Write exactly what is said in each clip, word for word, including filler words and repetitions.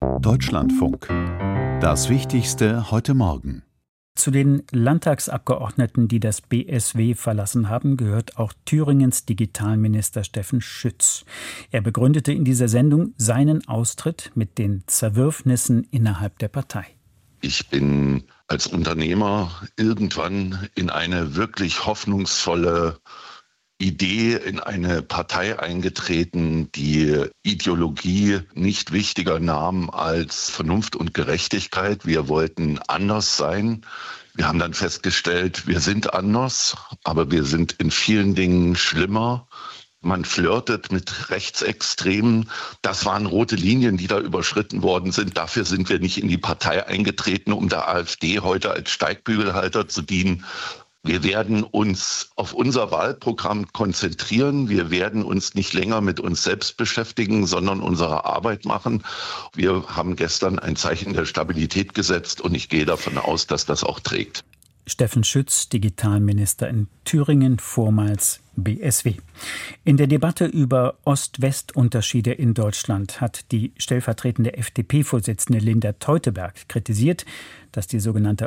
Deutschlandfunk. Das Wichtigste heute Morgen. Zu den Landtagsabgeordneten, die das B S W verlassen haben, gehört auch Thüringens Digitalminister Steffen Schütz. Er begründete in dieser Sendung seinen Austritt mit den Zerwürfnissen innerhalb der Partei. Ich bin als Unternehmer irgendwann in eine wirklich hoffnungsvolle Idee, in eine Partei eingetreten, die Ideologie nicht wichtiger nahm als Vernunft und Gerechtigkeit. Wir wollten anders sein. Wir haben dann festgestellt, wir sind anders, aber wir sind in vielen Dingen schlimmer. Man flirtet mit Rechtsextremen. Das waren rote Linien, die da überschritten worden sind. Dafür sind wir nicht in die Partei eingetreten, um der AfD heute als Steigbügelhalter zu dienen. Wir werden uns auf unser Wahlprogramm konzentrieren. Wir werden uns nicht länger mit uns selbst beschäftigen, sondern unsere Arbeit machen. Wir haben gestern ein Zeichen der Stabilität gesetzt und ich gehe davon aus, dass das auch trägt. Steffen Schütz, Digitalminister in Thüringen, vormals B S W. In der Debatte über Ost-West-Unterschiede in Deutschland hat die stellvertretende F D P-Vorsitzende Linda Teuteberg kritisiert, dass die sogenannte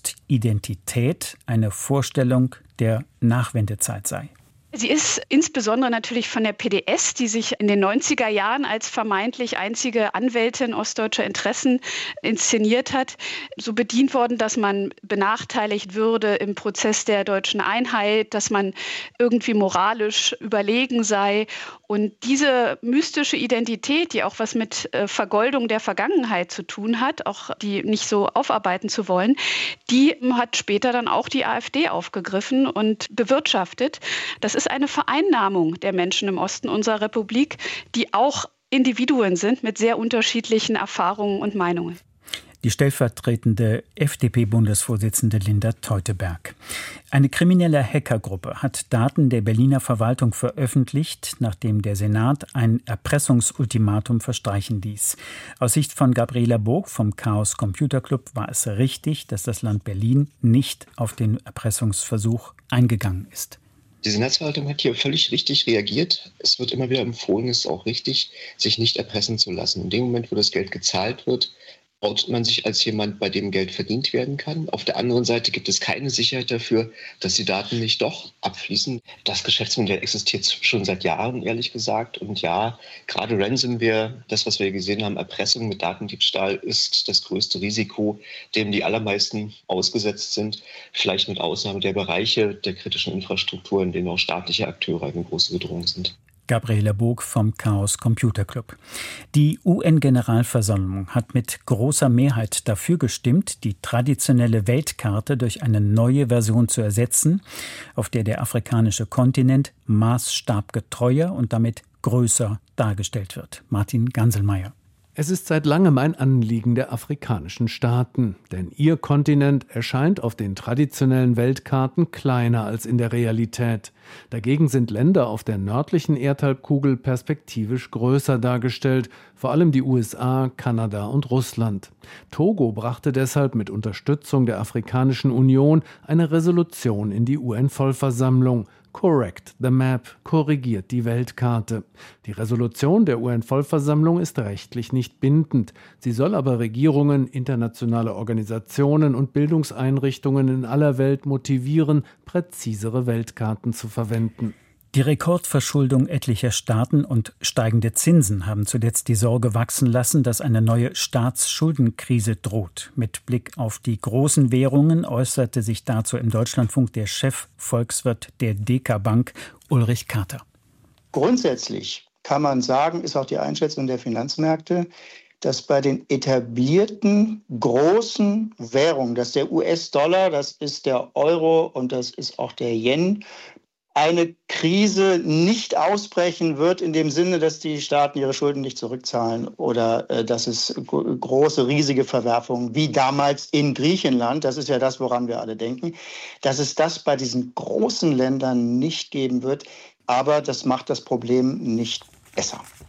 Ostidentität eine Vorstellung der Nachwendezeit sei. Sie ist insbesondere natürlich von der P D S, die sich in den neunziger Jahren als vermeintlich einzige Anwältin ostdeutscher Interessen inszeniert hat, so bedient worden, dass man benachteiligt würde im Prozess der deutschen Einheit, dass man irgendwie moralisch überlegen sei. Und diese mystische Identität, die auch was mit Vergoldung der Vergangenheit zu tun hat, auch die nicht so aufarbeiten zu wollen, die hat später dann auch die AfD aufgegriffen und bewirtschaftet. Das ist eine Vereinnahmung der Menschen im Osten unserer Republik, die auch Individuen sind mit sehr unterschiedlichen Erfahrungen und Meinungen. Die stellvertretende F D P-Bundesvorsitzende Linda Teuteberg. Eine kriminelle Hackergruppe hat Daten der Berliner Verwaltung veröffentlicht, nachdem der Senat ein Erpressungsultimatum verstreichen ließ. Aus Sicht von Gabriela Bog vom Chaos Computer Club war es richtig, dass das Land Berlin nicht auf den Erpressungsversuch eingegangen ist. Die Senatsverwaltung hat hier völlig richtig reagiert. Es wird immer wieder empfohlen, es ist auch richtig, sich nicht erpressen zu lassen. In dem Moment, wo das Geld gezahlt wird, outet man sich als jemand, bei dem Geld verdient werden kann. Auf der anderen Seite gibt es keine Sicherheit dafür, dass die Daten nicht doch abfließen. Das Geschäftsmodell existiert schon seit Jahren, ehrlich gesagt. Und ja, gerade Ransomware, das, was wir gesehen haben, Erpressung mit Datendiebstahl, ist das größte Risiko, dem die allermeisten ausgesetzt sind. Vielleicht mit Ausnahme der Bereiche der kritischen Infrastruktur, in denen auch staatliche Akteure eine große Bedrohung sind. Gabriela Bog vom Chaos Computer Club. Die U N-Generalversammlung hat mit großer Mehrheit dafür gestimmt, die traditionelle Weltkarte durch eine neue Version zu ersetzen, auf der der afrikanische Kontinent maßstabgetreuer und damit größer dargestellt wird. Martin Ganselmeier. Es ist seit langem ein Anliegen der afrikanischen Staaten, denn ihr Kontinent erscheint auf den traditionellen Weltkarten kleiner als in der Realität. Dagegen sind Länder auf der nördlichen Erdhalbkugel perspektivisch größer dargestellt, vor allem die U S A, Kanada und Russland. Togo brachte deshalb mit Unterstützung der Afrikanischen Union eine Resolution in die U N-Vollversammlung. Correct the Map, korrigiert die Weltkarte. Die Resolution der U N-Vollversammlung ist rechtlich nicht bindend. Sie soll aber Regierungen, internationale Organisationen und Bildungseinrichtungen in aller Welt motivieren, präzisere Weltkarten zu verwenden. Die Rekordverschuldung etlicher Staaten und steigende Zinsen haben zuletzt die Sorge wachsen lassen, dass eine neue Staatsschuldenkrise droht. Mit Blick auf die großen Währungen äußerte sich dazu im Deutschlandfunk der Chefvolkswirt der D K Bank, Ulrich Kater. Grundsätzlich kann man sagen, ist auch die Einschätzung der Finanzmärkte, dass bei den etablierten großen Währungen, das ist der U S-Dollar, das ist der Euro und das ist auch der Yen, eine Krise nicht ausbrechen wird in dem Sinne, dass die Staaten ihre Schulden nicht zurückzahlen oder äh, dass es g- große, riesige Verwerfungen wie damals in Griechenland, das ist ja das, woran wir alle denken, dass es das bei diesen großen Ländern nicht geben wird. Aber das macht das Problem nicht besser.